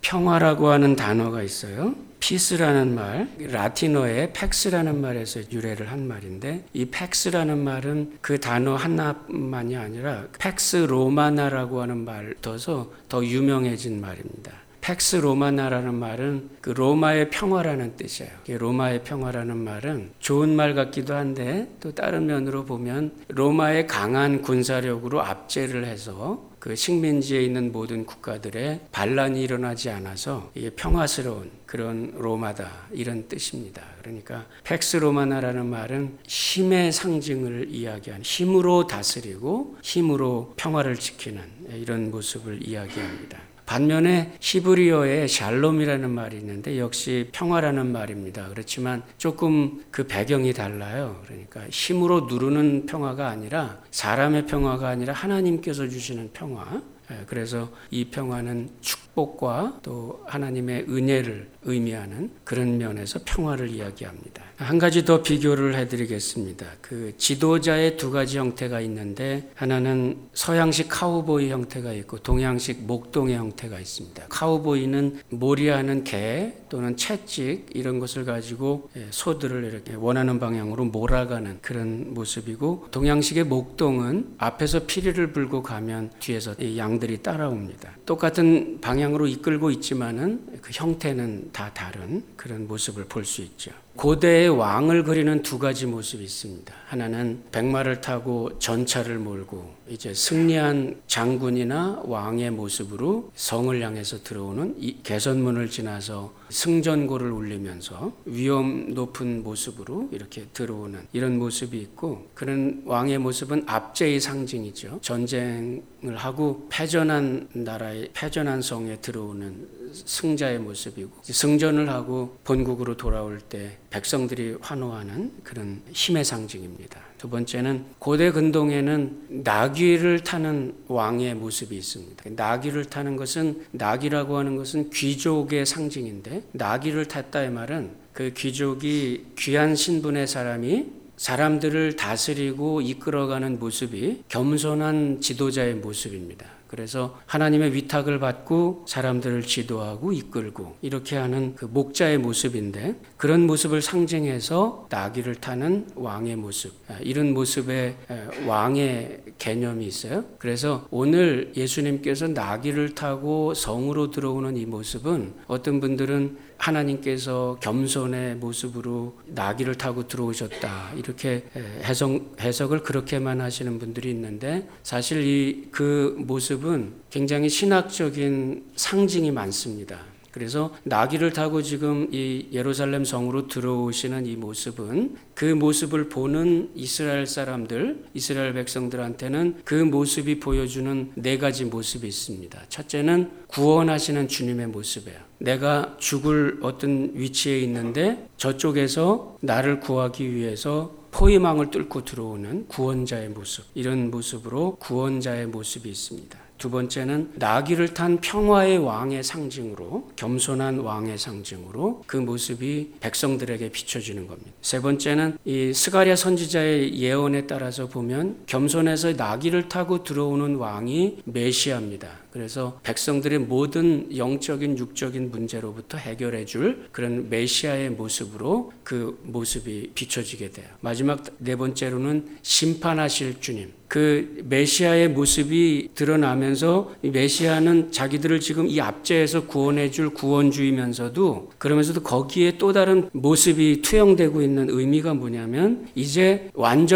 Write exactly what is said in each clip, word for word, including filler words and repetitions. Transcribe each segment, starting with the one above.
평화라고 하는 단어가 있어요. 피스라는 말, 라틴어의 팩스라는 말에서 유래를 한 말인데, 이 팩스라는 말은 그 단어 하나만이 아니라 팩스 로마나라고 하는 말 떠서 더 유명해진 말입니다. 팩스 로마나라는 말은 그 로마의 평화라는 뜻이에요. 로마의 평화라는 말은 좋은 말 같기도 한데, 또 다른 면으로 보면 로마의 강한 군사력으로 압제를 해서 그 식민지에 있는 모든 국가들의 반란이 일어나지 않아서 이게 평화스러운 그런 로마다, 이런 뜻입니다. 그러니까 팩스 로마나라는 말은 힘의 상징을 이야기하는, 힘으로 다스리고 힘으로 평화를 지키는 이런 모습을 이야기합니다. 반면에 히브리어에 샬롬이라는 말이 있는데 역시 평화라는 말입니다. 그렇지만 조금 그 배경이 달라요. 그러니까 힘으로 누르는 평화가 아니라, 사람의 평화가 아니라 하나님께서 주시는 평화. 그래서 이 평화는 축복과 또 하나님의 은혜를 의미하는 그런 면에서 평화를 이야기합니다. 한 가지 더 비교를 해드리겠습니다. 그 지도자의 두 가지 형태가 있는데, 하나는 서양식 카우보이 형태가 있고 동양식 목동의 형태가 있습니다. 카우보이는 몰이하는 개 또는 채찍 이런 것을 가지고 소들을 이렇게 원하는 방향으로 몰아가는 그런 모습이고, 동양식의 목동은 앞에서 피리를 불고 가면 뒤에서 양들이 따라옵니다. 똑같은 방향으로 이끌고 있지만은 그 형태는 다 다른 그런 모습을 볼 수 있죠. 고대의 왕을 그리는 두 가지 모습이 있습니다. 하나는 백마를 타고 전차를 몰고 이제 승리한 장군이나 왕의 모습으로 성을 향해서 들어오는, 이 개선문을 지나서 승전고를 울리면서 위험 높은 모습으로 이렇게 들어오는 이런 모습이 있고, 그런 왕의 모습은 압제의 상징이죠. 전쟁을 하고 패전한 나라의 패전한 성에 들어오는 승자의 모습이고, 승전을 하고 본국으로 돌아올 때 백성들이 환호하는 그런 힘의 상징입니다. 두 번째는 고대 근동에는 나귀를 타는 왕의 모습이 있습니다. 나귀를 타는 것은, 나귀라고 하는 것은 귀족의 상징인데, 나귀를 탔다의 말은 그 귀족이 귀한 신분의 사람이 사람들을 다스리고 이끌어가는 모습이 겸손한 지도자의 모습입니다. 그래서 하나님의 위탁을 받고 사람들을 지도하고 이끌고 이렇게 하는 그 목자의 모습인데, 그런 모습을 상징해서 나귀를 타는 왕의 모습, 이런 모습의 왕의 개념이 있어요. 그래서 오늘 예수님께서 나귀를 타고 성으로 들어오는 이 모습은, 어떤 분들은 하나님께서 겸손의 모습으로 나귀를 타고 들어오셨다, 이렇게 해석, 해석을 그렇게만 하시는 분들이 있는데, 사실 이 그 모습은 굉장히 신학적인 상징이 많습니다. 그래서 나귀를 타고 지금 이 예루살렘 성으로 들어오시는 이 모습은, 그 모습을 보는 이스라엘 사람들, 이스라엘 백성들한테는 그 모습이 보여주는 네 가지 모습이 있습니다. 첫째는 구원하시는 주님의 모습이에요. 내가 죽을 어떤 위치에 있는데 저쪽에서 나를 구하기 위해서 포위망을 뚫고 들어오는 구원자의 모습, 이런 모습으로 구원자의 모습이 있습니다. 두 번째는 나귀를 탄 평화의 왕의 상징으로, 겸손한 왕의 상징으로 그 모습이 백성들에게 비춰지는 겁니다. 세 번째는 이 스가랴 선지자의 예언에 따라서 보면 겸손해서 나귀를 타고 들어오는 왕이 메시아입니다. 그래서 백성들의 모든 영적인 육적인 문제로부터 해결해 줄 그런 메시아의 모습으로 그 모습이 비춰지게 돼요. 마지막 네 번째로는 심판하실 주님, 그 메시아의 모습이 드러나면서 이 메시아는 자기들을 지금 이 압제에서 구원해 줄 구원주이면서도, 그러면서도 거기에 또 다른 모습이 투영되고 있는 의미가 뭐냐면, 이제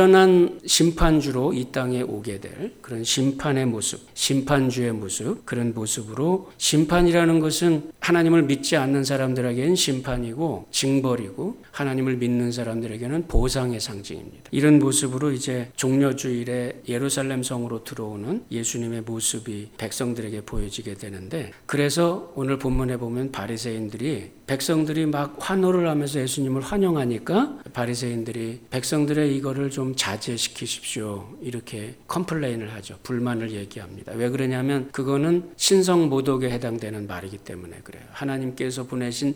완전한 심판주로 이 땅에 오게 될 그런 심판의 모습, 심판주의 모습, 그런 모습으로, 심판이라는 것은 하나님을 믿지 않는 사람들에게는 심판이고 징벌이고, 하나님을 믿는 사람들에게는 보상의 상징입니다. 이런 모습으로 이제 종려주일에 예루살렘 성으로 들어오는 예수님의 모습이 백성들에게 보여지게 되는데, 그래서 오늘 본문에 보면 바리새인들이, 백성들이 막 환호를 하면서 예수님을 환영하니까 바리새인들이 백성들의 이거를 좀 자제시키십시오, 이렇게 컴플레인을 하죠. 불만을 얘기합니다. 왜 그러냐면 그거는 신성 모독에 해당되는 말이기 때문에 그래요. 하나님께서 보내신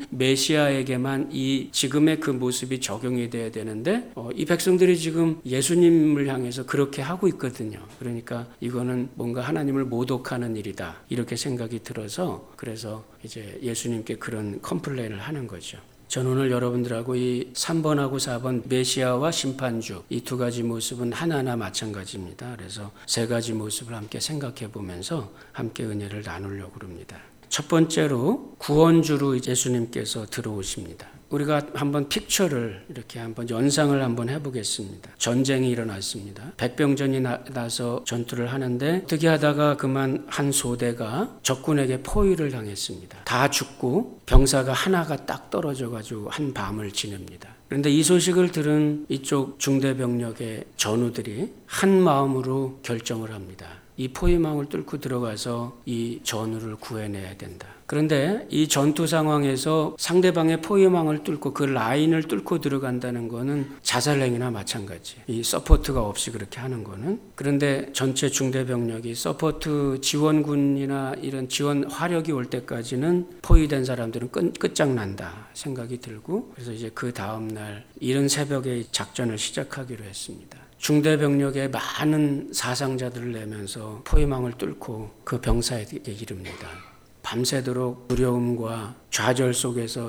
메시아에게만 이 지금의 그 모습이 적용이 돼야 되는데, 어, 이 백성들이 지금 예수님을 향해서 그렇게 하고 있거든요. 그러니까 이거는 뭔가 하나님을 모독하는 일이다, 이렇게 생각이 들어서, 그래서 이제 예수님께 그런 컴플레인을 하는 거죠. 전 오늘 여러분들하고 이 삼 번하고 사 번 메시아와 심판주 이 두 가지 모습은 하나하나 마찬가지입니다. 그래서 세 가지 모습을 함께 생각해 보면서 함께 은혜를 나누려고 합니다. 첫 번째로 구원주로 예수님께서 들어오십니다. 우리가 한번 픽처를 이렇게 한번 연상을 한번 해보겠습니다. 전쟁이 일어났습니다. 백병전이 나, 나서 전투를 하는데 어떻게 하다가 그만 한 소대가 적군에게 포위를 당했습니다. 다 죽고 병사가 하나가 딱 떨어져가지고 한 밤을 지냅니다. 그런데 이 소식을 들은 이쪽 중대병력의 전우들이 한 마음으로 결정을 합니다. 이 포위망을 뚫고 들어가서 이 전우를 구해내야 된다. 그런데 이 전투 상황에서 상대방의 포위망을 뚫고 그 라인을 뚫고 들어간다는 거는 자살행위나 마찬가지. 이 서포트가 없이 그렇게 하는 거는. 그런데 전체 중대병력이 서포트 지원군이나 이런 지원 화력이 올 때까지는 포위된 사람들은 끝, 끝장난다 생각이 들고, 그래서 이제 그 다음날 이른 새벽에 작전을 시작하기로 했습니다. 중대병력에 많은 사상자들을 내면서 포위망을 뚫고 그 병사에게 이릅니다. 밤새도록 두려움과 좌절 속에서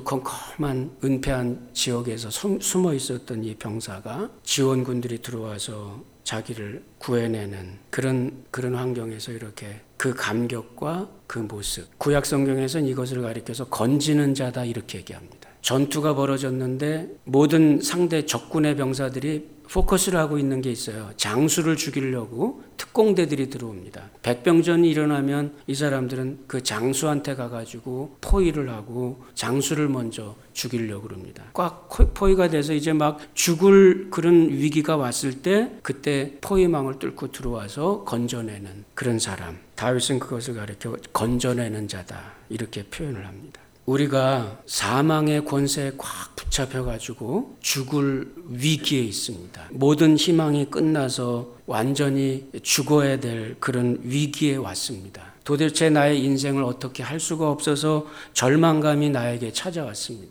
어두컴컴한 은폐한 지역에서 숨어 있었던 이 병사가 지원군들이 들어와서 자기를 구해내는 그런 그런 환경에서 이렇게 그 감격과 그 모습. 구약 성경에서는 이것을 가리켜서 건지는 자다 이렇게 얘기합니다. 전투가 벌어졌는데 모든 상대 적군의 병사들이 포커스를 하고 있는 게 있어요. 장수를 죽이려고 특공대들이 들어옵니다. 백병전이 일어나면 이 사람들은 그 장수한테 가가지고 포위를 하고 장수를 먼저 죽이려고 합니다. 꽉 포위가 돼서 이제 막 죽을 그런 위기가 왔을 때 그때 포위망을 뚫고 들어와서 건져내는 그런 사람. 다윗은 그것을 가리켜 건져내는 자다 이렇게 표현을 합니다. 우리가 사망의 권세에 꽉 붙잡혀가지고 죽을 위기에 있습니다. 모든 희망이 끝나서 완전히 죽어야 될 그런 위기에 왔습니다. 도대체 나의 인생을 어떻게 할 수가 없어서 절망감이 나에게 찾아왔습니다.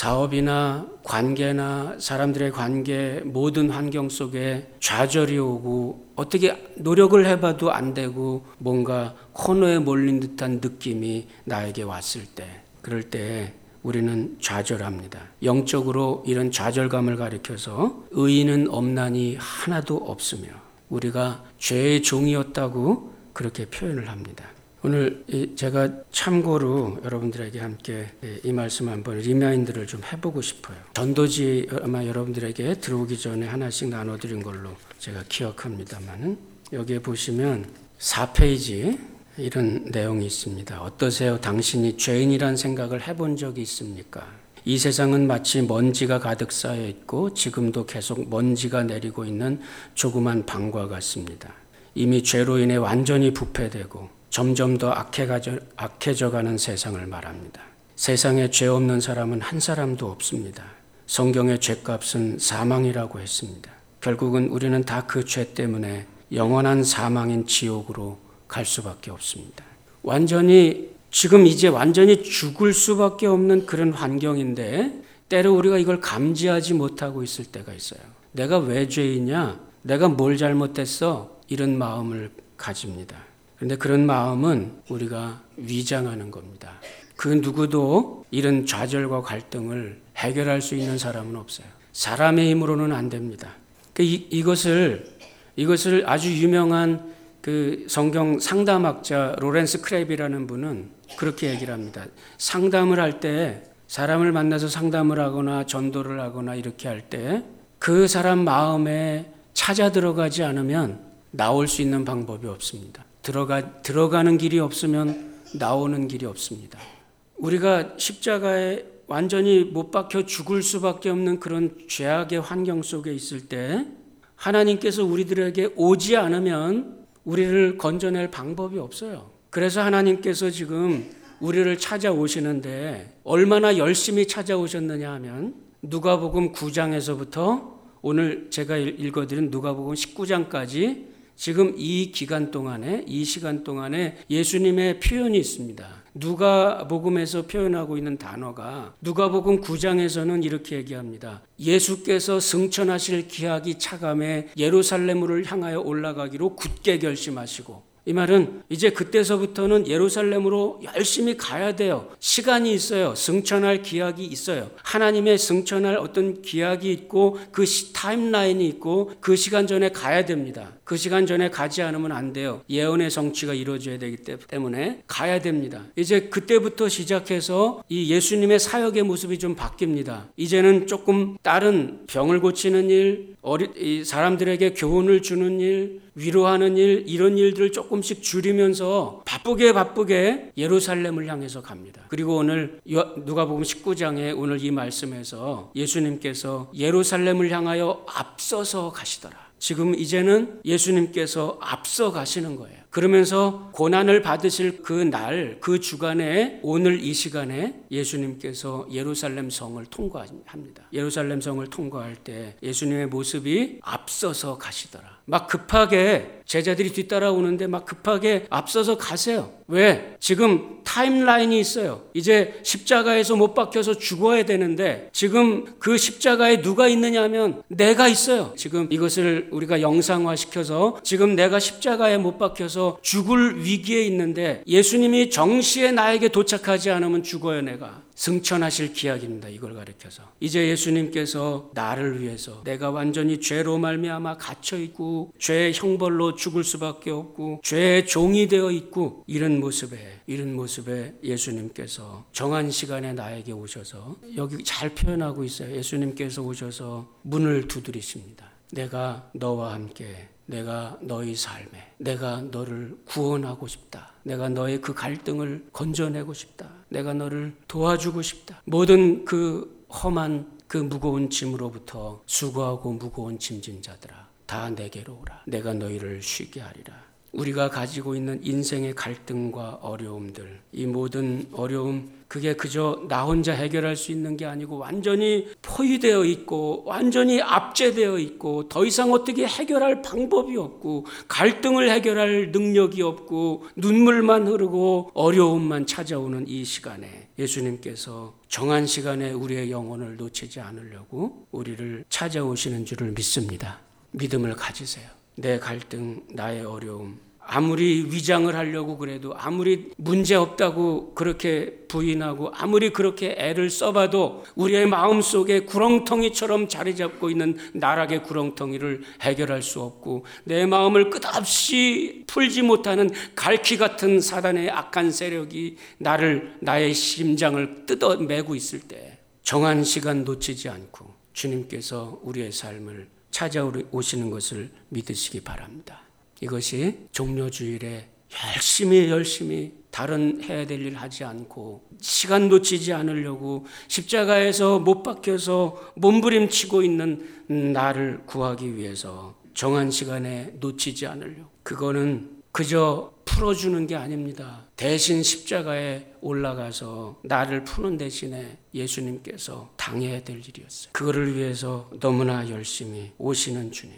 사업이나 관계나 사람들의 관계 모든 환경 속에 좌절이 오고 어떻게 노력을 해봐도 안 되고 뭔가 코너에 몰린 듯한 느낌이 나에게 왔을 때, 그럴 때 우리는 좌절합니다. 영적으로 이런 좌절감을 가리켜서 의인은 없나니 하나도 없으며 우리가 죄의 종이었다고 그렇게 표현을 합니다. 오늘 제가 참고로 여러분들에게 함께 이 말씀 한번 리마인드를 좀 해보고 싶어요. 전도지 아마 여러분들에게 들어오기 전에 하나씩 나눠드린 걸로 제가 기억합니다만은 여기에 보시면 사 페이지 이런 내용이 있습니다. 어떠세요? 당신이 죄인이란 생각을 해본 적이 있습니까? 이 세상은 마치 먼지가 가득 쌓여 있고 지금도 계속 먼지가 내리고 있는 조그만 방과 같습니다. 이미 죄로 인해 완전히 부패되고 점점 더 악해가져, 악해져가는 세상을 말합니다. 세상에 죄 없는 사람은 한 사람도 없습니다. 성경의 죄값은 사망이라고 했습니다. 결국은 우리는 다 그 죄 때문에 영원한 사망인 지옥으로 갈 수밖에 없습니다. 완전히 지금 이제 완전히 죽을 수밖에 없는 그런 환경인데 때로 우리가 이걸 감지하지 못하고 있을 때가 있어요. 내가 왜 죄이냐? 내가 뭘 잘못했어? 이런 마음을 가집니다. 그런데 그런 마음은 우리가 위장하는 겁니다. 그 누구도 이런 좌절과 갈등을 해결할 수 있는 사람은 없어요. 사람의 힘으로는 안 됩니다. 이, 이것을 이것을 아주 유명한 그 성경 상담학자 로렌스 크랩이라는 분은 그렇게 얘기를 합니다. 상담을 할 때 사람을 만나서 상담을 하거나 전도를 하거나 이렇게 할 때 그 사람 마음에 찾아 들어가지 않으면 나올 수 있는 방법이 없습니다. 들어가, 들어가는 길이 없으면 나오는 길이 없습니다. 우리가 십자가에 완전히 못 박혀 죽을 수밖에 없는 그런 죄악의 환경 속에 있을 때 하나님께서 우리들에게 오지 않으면 우리를 건져낼 방법이 없어요. 그래서 하나님께서 지금 우리를 찾아오시는데 얼마나 열심히 찾아오셨느냐 하면 누가복음 구 장에서부터 오늘 제가 읽어드린 누가복음 십구 장까지 지금 이 기간 동안에 이 시간 동안에 예수님의 표현이 있습니다. 누가복음에서 표현하고 있는 단어가 누가복음 구 장에서는 이렇게 얘기합니다. 예수께서 승천하실 기약이 차감해 예루살렘으로 향하여 올라가기로 굳게 결심하시고, 이 말은 이제 그때서부터는 예루살렘으로 열심히 가야 돼요. 시간이 있어요. 승천할 기약이 있어요. 하나님의 승천할 어떤 기약이 있고 그 타임라인이 있고 그 시간 전에 가야 됩니다. 그 시간 전에 가지 않으면 안 돼요. 예언의 성취가 이루어져야 되기 때문에 가야 됩니다. 이제 그때부터 시작해서 이 예수님의 사역의 모습이 좀 바뀝니다. 이제는 조금 다른 병을 고치는 일, 어리, 이 사람들에게 교훈을 주는 일, 위로하는 일, 이런 일들을 조금씩 줄이면서 바쁘게 바쁘게 예루살렘을 향해서 갑니다. 그리고 오늘 누가복음 십구 장에 오늘 이 말씀에서 예수님께서 예루살렘을 향하여 앞서서 가시더라. 지금 이제는 예수님께서 앞서 가시는 거예요. 그러면서 고난을 받으실 그 날, 그 주간에 오늘 이 시간에 예수님께서 예루살렘 성을 통과합니다. 예루살렘 성을 통과할 때 예수님의 모습이 앞서서 가시더라. 막 급하게 제자들이 뒤따라오는데 막 급하게 앞서서 가세요. 왜? 지금 타임라인이 있어요. 이제 십자가에서 못 박혀서 죽어야 되는데 지금 그 십자가에 누가 있느냐 하면 내가 있어요. 지금 이것을 우리가 영상화시켜서 지금 내가 십자가에 못 박혀서 죽을 위기에 있는데 예수님이 정시에 나에게 도착하지 않으면 죽어요. 내가. 승천하실 기약입니다. 이걸 가리켜서 이제 예수님께서 나를 위해서 내가 완전히 죄로 말미암아 갇혀있고 죄의 형벌로 죽을 수밖에 없고 죄의 종이 되어 있고 이런 모습에 이런 모습에 예수님께서 정한 시간에 나에게 오셔서 여기 잘 표현하고 있어요. 예수님께서 오셔서 문을 두드리십니다. 내가 너와 함께 내가 너희 삶에 내가 너를 구원하고 싶다. 내가 너의 그 갈등을 건져내고 싶다. 내가 너를 도와주고 싶다. 모든 그 험한 그 무거운 짐으로부터 수고하고 무거운 짐진 자들아 다 내게로 오라. 내가 너희를 쉬게 하리라. 우리가 가지고 있는 인생의 갈등과 어려움들, 이 모든 어려움 그게 그저 나 혼자 해결할 수 있는 게 아니고 완전히 포위되어 있고 완전히 압제되어 있고 더 이상 어떻게 해결할 방법이 없고 갈등을 해결할 능력이 없고 눈물만 흐르고 어려움만 찾아오는 이 시간에 예수님께서 정한 시간에 우리의 영혼을 놓치지 않으려고 우리를 찾아오시는 줄을 믿습니다. 믿음을 가지세요. 내 갈등, 나의 어려움, 아무리 위장을 하려고 그래도 아무리 문제없다고 그렇게 부인하고 아무리 그렇게 애를 써봐도 우리의 마음속에 구렁텅이처럼 자리 잡고 있는 나락의 구렁텅이를 해결할 수 없고 내 마음을 끝없이 풀지 못하는 갈퀴 같은 사단의 악한 세력이 나를 나의 심장을 뜯어매고 있을 때 정한 시간 놓치지 않고 주님께서 우리의 삶을 찾아오시는 것을 믿으시기 바랍니다. 이것이 종료주일에 열심히 열심히 다른 해야 될 일 하지 않고 시간 놓치지 않으려고 십자가에서 못 박혀서 몸부림치고 있는 나를 구하기 위해서 정한 시간에 놓치지 않으려고. 그거는 그저 풀어주는 게 아닙니다. 대신 십자가에 올라가서 나를 푸는 대신에 예수님께서 당해야 될 일이었어요. 그거를 위해서 너무나 열심히 오시는 주님,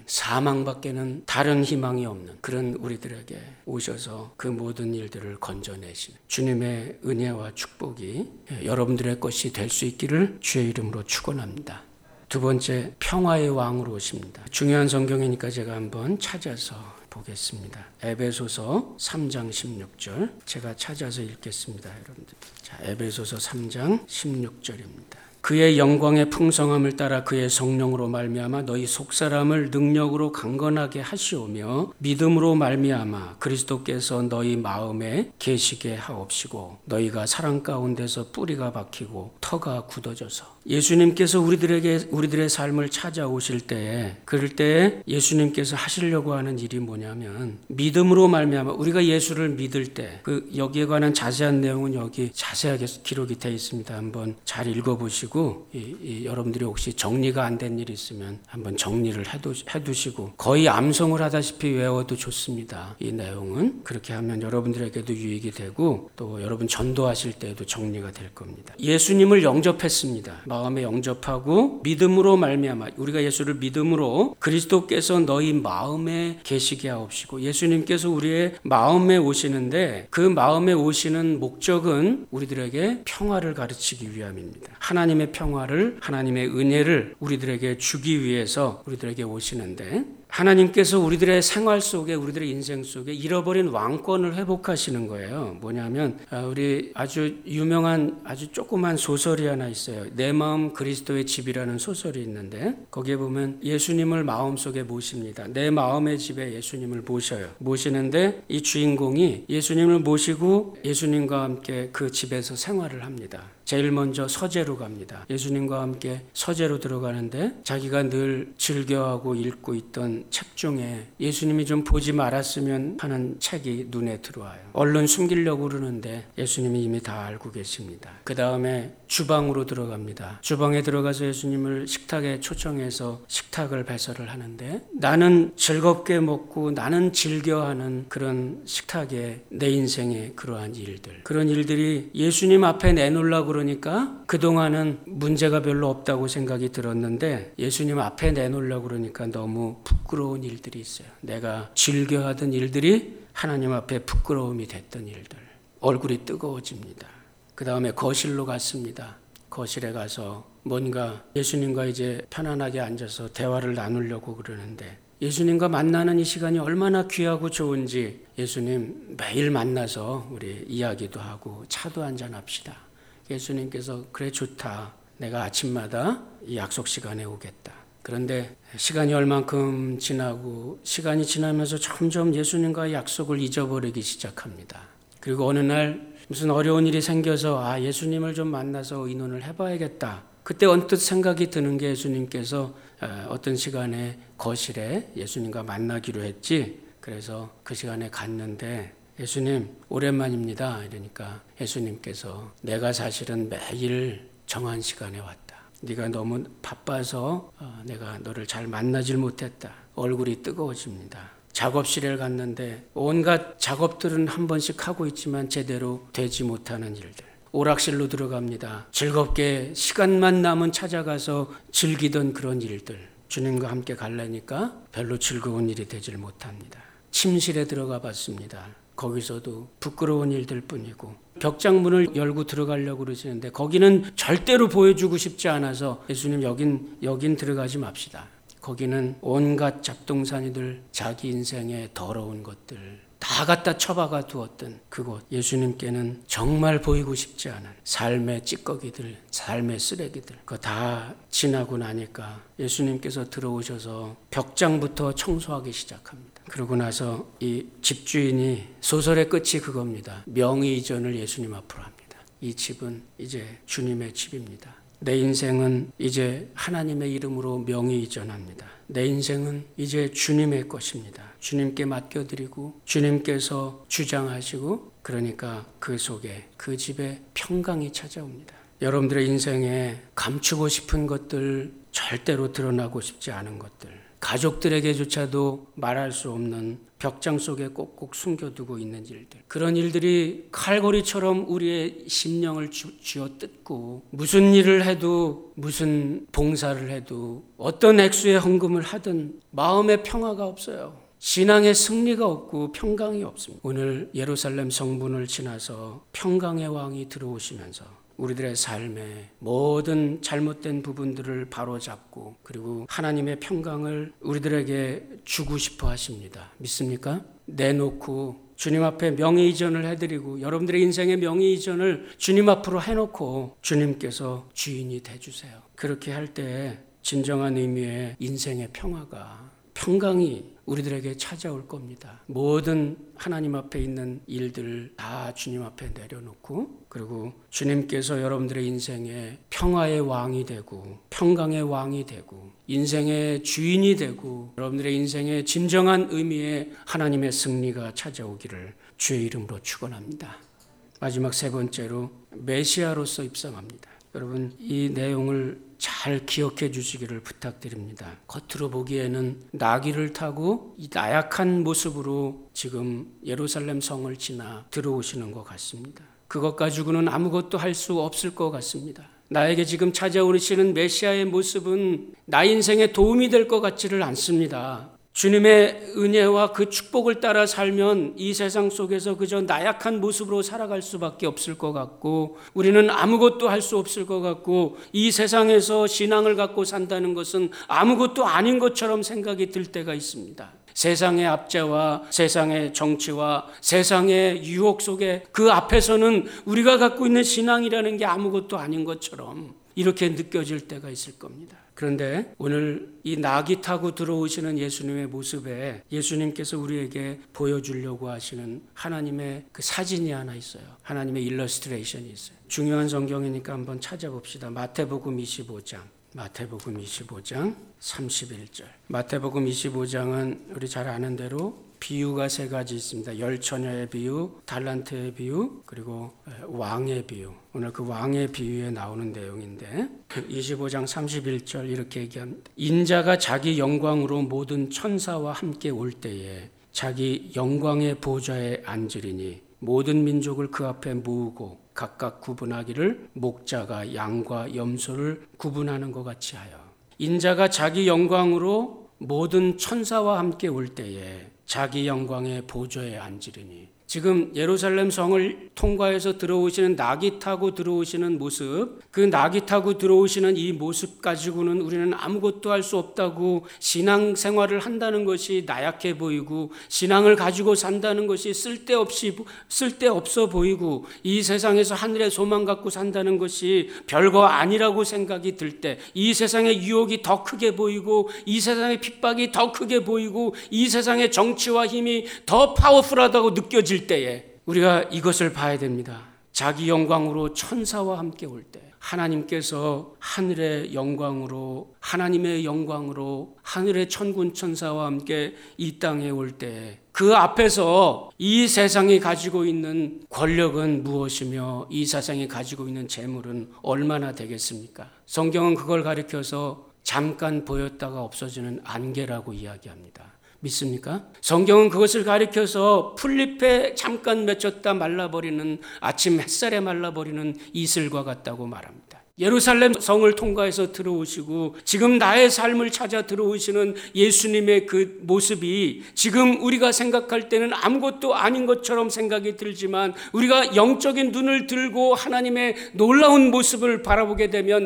사망밖에는 다른 희망이 없는 그런 우리들에게 오셔서 그 모든 일들을 건져내시는 주님의 은혜와 축복이 여러분들의 것이 될 수 있기를 주의 이름으로 축원합니다. 두 번째, 평화의 왕으로 오십니다. 중요한 성경이니까 제가 한번 찾아서 보겠습니다. 에베소서 삼 장 십육 절 제가 찾아서 읽겠습니다. 여러분들. 자, 에베소서 삼 장 십육 절입니다. 그의 영광의 풍성함을 따라 그의 성령으로 말미암아 너희 속사람을 능력으로 강건하게 하시오며 믿음으로 말미암아 그리스도께서 너희 마음에 계시게 하옵시고 너희가 사랑 가운데서 뿌리가 박히고 터가 굳어져서 예수님께서 우리들에게 우리들의 삶을 찾아오실 때에 그럴 때에 예수님께서 하시려고 하는 일이 뭐냐면 믿음으로 말미암아 우리가 예수를 믿을 때 그 여기에 관한 자세한 내용은 여기 자세하게 기록이 되어 있습니다. 한번 잘 읽어보시고 이, 이 여러분들이 혹시 정리가 안 된 일이 있으면 한번 정리를 해두, 해두시고 거의 암송을 하다시피 외워도 좋습니다. 이 내용은 그렇게 하면 여러분들에게도 유익이 되고 또 여러분 전도하실 때에도 정리가 될 겁니다. 예수님을 영접했습니다. 마음에 영접하고 믿음으로 말미암아 우리가 예수를 믿음으로 그리스도께서 너희 마음에 계시게 하옵시고 예수님께서 우리의 마음에 오시는데 그 마음에 오시는 목적은 우리들에게 평화를 가르치기 위함입니다. 하나님의 평화를 하나님의 은혜를 우리들에게 주기 위해서 우리들에게 오시는데 하나님께서 우리들의 생활 속에, 우리들의 인생 속에 잃어버린 왕권을 회복하시는 거예요. 뭐냐면 우리 아주 유명한 아주 조그만 소설이 하나 있어요. 내 마음 그리스도의 집이라는 소설이 있는데 거기에 보면 예수님을 마음속에 모십니다. 내 마음의 집에 예수님을 모셔요. 모시는데 이 주인공이 예수님을 모시고 예수님과 함께 그 집에서 생활을 합니다. 제일 먼저 서재로 갑니다. 예수님과 함께 서재로 들어가는데 자기가 늘 즐겨하고 읽고 있던 책 중에 예수님이 좀 보지 말았으면 하는 책이 눈에 들어와요. 얼른 숨기려고 그러는데 예수님이 이미 다 알고 계십니다. 그 다음에 주방으로 들어갑니다. 주방에 들어가서 예수님을 식탁에 초청해서 식탁을 배설을 하는데 나는 즐겁게 먹고 나는 즐겨하는 그런 식탁에 내 인생의 그러한 일들, 그런 일들이 예수님 앞에 내놓으려고 그러니까 그동안은 문제가 별로 없다고 생각이 들었는데 예수님 앞에 내놓으려고 그러니까 너무 부끄러운 일들이 있어요. 내가 즐겨하던 일들이 하나님 앞에 부끄러움이 됐던 일들. 얼굴이 뜨거워집니다. 그 다음에 거실로 갔습니다. 거실에 가서 뭔가 예수님과 이제 편안하게 앉아서 대화를 나누려고 그러는데 예수님과 만나는 이 시간이 얼마나 귀하고 좋은지 예수님 매일 만나서 우리 이야기도 하고 차도 한잔 합시다. 예수님께서 그래 좋다. 내가 아침마다 이 약속 시간에 오겠다. 그런데 시간이 얼만큼 지나고 시간이 지나면서 점점 예수님과의 약속을 잊어버리기 시작합니다. 그리고 어느 날 무슨 어려운 일이 생겨서 아 예수님을 좀 만나서 의논을 해봐야겠다. 그때 언뜻 생각이 드는 게 예수님께서 어떤 시간에 거실에 예수님과 만나기로 했지. 그래서 그 시간에 갔는데 예수님 오랜만입니다. 이러니까 예수님께서 내가 사실은 매일 정한 시간에 왔다. 네가 너무 바빠서 내가 너를 잘 만나질 못했다. 얼굴이 뜨거워집니다. 작업실에 갔는데 온갖 작업들은 한 번씩 하고 있지만 제대로 되지 못하는 일들. 오락실로 들어갑니다. 즐겁게 시간만 남은 찾아가서 즐기던 그런 일들. 주님과 함께 가려니까 별로 즐거운 일이 되질 못합니다. 침실에 들어가 봤습니다. 거기서도 부끄러운 일들 뿐이고 벽장문을 열고 들어가려고 그러시는데 거기는 절대로 보여주고 싶지 않아서 예수님 여긴 여긴 들어가지 맙시다. 거기는 온갖 잡동사니들 자기 인생의 더러운 것들 다 갖다 처박아 두었던 그곳. 예수님께는 정말 보이고 싶지 않은 삶의 찌꺼기들, 삶의 쓰레기들 그거 다 지나고 나니까 예수님께서 들어오셔서 벽장부터 청소하기 시작합니다. 그러고 나서 이 집주인이 소설의 끝이 그겁니다. 명의 이전을 예수님 앞으로 합니다. 이 집은 이제 주님의 집입니다. 내 인생은 이제 하나님의 이름으로 명의 이전합니다. 내 인생은 이제 주님의 것입니다. 주님께 맡겨드리고 주님께서 주장하시고 그러니까 그 속에 그 집에 평강이 찾아옵니다. 여러분들의 인생에 감추고 싶은 것들, 절대로 드러나고 싶지 않은 것들, 가족들에게조차도 말할 수 없는 벽장 속에 꼭꼭 숨겨두고 있는 일들, 그런 일들이 칼고리처럼 우리의 심령을 쥐어뜯고 무슨 일을 해도 무슨 봉사를 해도 어떤 액수의 헌금을 하든 마음의 평화가 없어요. 신앙의 승리가 없고 평강이 없습니다. 오늘 예루살렘 성문을 지나서 평강의 왕이 들어오시면서 우리들의 삶의 모든 잘못된 부분들을 바로잡고 그리고 하나님의 평강을 우리들에게 주고 싶어 하십니다. 믿습니까? 내놓고 주님 앞에 명의 이전을 해드리고 여러분들의 인생의 명의 이전을 주님 앞으로 해놓고 주님께서 주인이 돼주세요. 그렇게 할 때 진정한 의미의 인생의 평화가, 평강이 우리들에게 찾아올 겁니다. 모든 하나님 앞에 있는 일들 다 주님 앞에 내려놓고 그리고 주님께서 여러분들의 인생의 평화의 왕이 되고 평강의 왕이 되고 인생의 주인이 되고 여러분들의 인생의 진정한 의미의 하나님의 승리가 찾아오기를 주의 이름으로 축원합니다. 마지막 세 번째로 메시아로서 입성합니다. 여러분 이 내용을 잘 기억해 주시기를 부탁드립니다. 겉으로 보기에는 나귀를 타고 이 나약한 모습으로 지금 예루살렘 성을 지나 들어오시는 것 같습니다. 그것 가지고는 아무것도 할 수 없을 것 같습니다. 나에게 지금 찾아오시는 메시아의 모습은 나 인생에 도움이 될 것 같지를 않습니다. 주님의 은혜와 그 축복을 따라 살면 이 세상 속에서 그저 나약한 모습으로 살아갈 수밖에 없을 것 같고, 우리는 아무것도 할 수 없을 것 같고, 이 세상에서 신앙을 갖고 산다는 것은 아무것도 아닌 것처럼 생각이 들 때가 있습니다. 세상의 압제와 세상의 정치와 세상의 유혹 속에 그 앞에서는 우리가 갖고 있는 신앙이라는 게 아무것도 아닌 것처럼 이렇게 느껴질 때가 있을 겁니다. 그런데 오늘 이 낙이 타고 들어오시는 예수님의 모습에 예수님께서 우리에게 보여주려고 하시는 하나님의 그 사진이 하나 있어요. 하나님의 일러스트레이션이 있어요. 중요한 성경이니까 한번 찾아봅시다. 마태복음 이십오 장. 마태복음 이십오 장 삼십일 절. 마태복음 이십오 장은 우리 잘 아는 대로 비유가 세 가지 있습니다. 열 처녀의 비유, 달란트의 비유, 그리고 왕의 비유. 오늘 그 왕의 비유에 나오는 내용인데 이십오 장 삼십일 절 이렇게 얘기합니다. 인자가 자기 영광으로 모든 천사와 함께 올 때에 자기 영광의 보좌에 앉으리니 모든 민족을 그 앞에 모으고 각각 구분하기를 목자가 양과 염소를 구분하는 것 같이 하여. 인자가 자기 영광으로 모든 천사와 함께 올 때에 자기 영광의 보좌에 앉으리니. 지금 예루살렘 성을 통과해서 들어오시는 낙이 타고 들어오시는 모습, 그 낙이 타고 들어오시는 이 모습 가지고는 우리는 아무것도 할 수 없다고, 신앙생활을 한다는 것이 나약해 보이고 신앙을 가지고 산다는 것이 쓸데없이 쓸데없어 보이고 이 세상에서 하늘의 소망 갖고 산다는 것이 별거 아니라고 생각이 들 때, 이 세상의 유혹이 더 크게 보이고 이 세상의 핍박이 더 크게 보이고 이 세상의 정치와 힘이 더 파워풀하다고 느껴질 때에 우리가 이것을 봐야 됩니다. 자기 영광으로 천사와 함께 올 때, 하나님께서 하늘의 영광으로, 하나님의 영광으로 하늘의 천군 천사와 함께 이 땅에 올 때 그 앞에서 이 세상이 가지고 있는 권력은 무엇이며 이 세상이 가지고 있는 재물은 얼마나 되겠습니까? 성경은 그걸 가리켜서 잠깐 보였다가 없어지는 안개라고 이야기합니다. 믿습니까? 성경은 그것을 가리켜서 풀잎에 잠깐 맺혔다 말라버리는, 아침 햇살에 말라버리는 이슬과 같다고 말합니다. 예루살렘 성을 통과해서 들어오시고 지금 나의 삶을 찾아 들어오시는 예수님의 그 모습이 지금 우리가 생각할 때는 아무것도 아닌 것처럼 생각이 들지만, 우리가 영적인 눈을 들고 하나님의 놀라운 모습을 바라보게 되면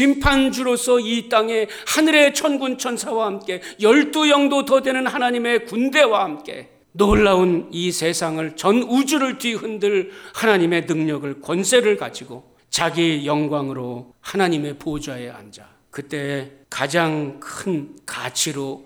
심판주로서 이 땅에 하늘의 천군 천사와 함께 열두 영도 더 되는 하나님의 군대와 함께 놀라운 이 세상을, 전 우주를 뒤흔들 하나님의 능력을, 권세를 가지고 자기 영광으로 하나님의 보좌에 앉아 그때 가장 큰 가치로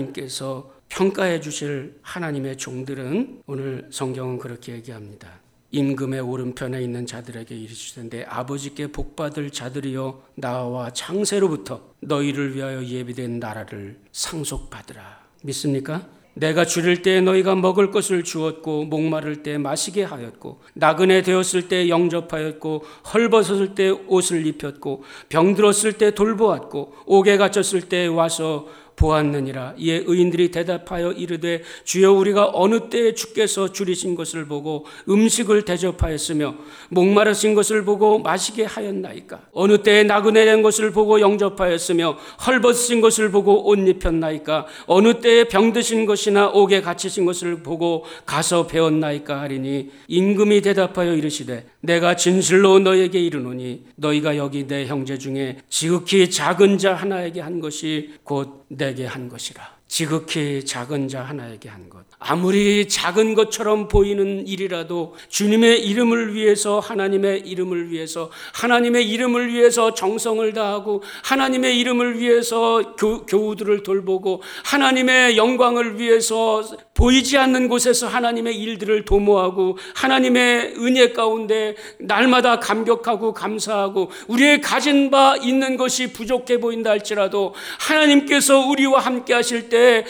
하나님께서 평가해 주실 하나님의 종들은, 오늘 성경은 그렇게 얘기합니다. 임금의 오른편에 있는 자들에게 이르시되 내 아버지께 복받을 자들이여 나와 창세로부터 너희를 위하여 예비된 나라를 상속받으라. 믿습니까? 내가 줄일 때 너희가 먹을 것을 주었고 목마를 때 마시게 하였고 나그네 되었을 때 영접하였고 헐벗었을 때 옷을 입혔고 병들었을 때 돌보았고 옥에 갇혔을 때 와서 보았느니라. 이에 의인들이 대답하여 이르되 주여 우리가 어느 때에 주께서 줄이신 것을 보고 음식을 대접하였으며 목마르신 것을 보고 마시게 하였나이까? 어느 때에 나그네 된 것을 보고 영접하였으며 헐벗으신 것을 보고 옷 입혔나이까? 어느 때에 병드신 것이나 옥에 갇히신 것을 보고 가서 배웠나이까? 하리니 임금이 대답하여 이르시되 내가 진실로 너에게 이르노니 너희가 여기 내 형제 중에 지극히 작은 자 하나에게 한 것이 곧 내게 한 것이라. 지극히 작은 자 하나에게 한 것. 아무리 작은 것처럼 보이는 일이라도 주님의 이름을 위해서, 하나님의 이름을 위해서, 하나님의 이름을 위해서 정성을 다하고 하나님의 이름을 위해서 교, 교우들을 돌보고 하나님의 영광을 위해서 보이지 않는 곳에서 하나님의 일들을 도모하고 하나님의 은혜 가운데 날마다 감격하고 감사하고 우리의 가진 바 있는 것이 부족해 보인다 할지라도 하나님께서 우리와 함께 하실 때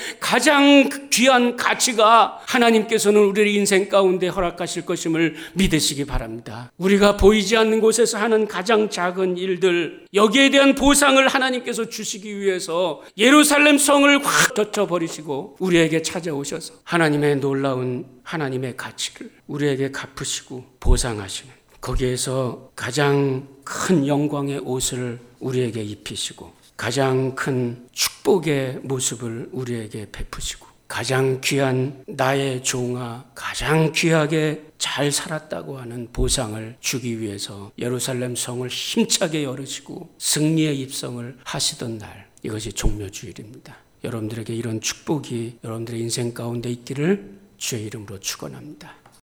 가장 귀한 가치가 하나님께서는 우리의 인생 가운데 허락하실 것임을 믿으시기 바랍니다. 우리가 보이지 않는 곳에서 하는 가장 작은 일들, 여기에 대한 보상을 하나님께서 주시기 위해서 예루살렘 성을 확 덮쳐버리시고 우리에게 찾아오셔서 하나님의 놀라운 하나님의 가치를 우리에게 갚으시고 보상하시는, 거기에서 가장 큰 영광의 옷을 우리에게 입히시고 가장 큰 축복의 모습을 우리에게 베푸시고 가장 귀한 나의 종아 가장 귀하게 잘 살았다고 하는 보상을 주기 위해서 예루살렘 성을 힘차게 열으시고 승리의 입성을 하시던 날, 이것이 종묘주일입니다. 여러분들에게 이런 축복이 여러분들의 인생 가운데 있기를 주의 이름으로 축원합니다.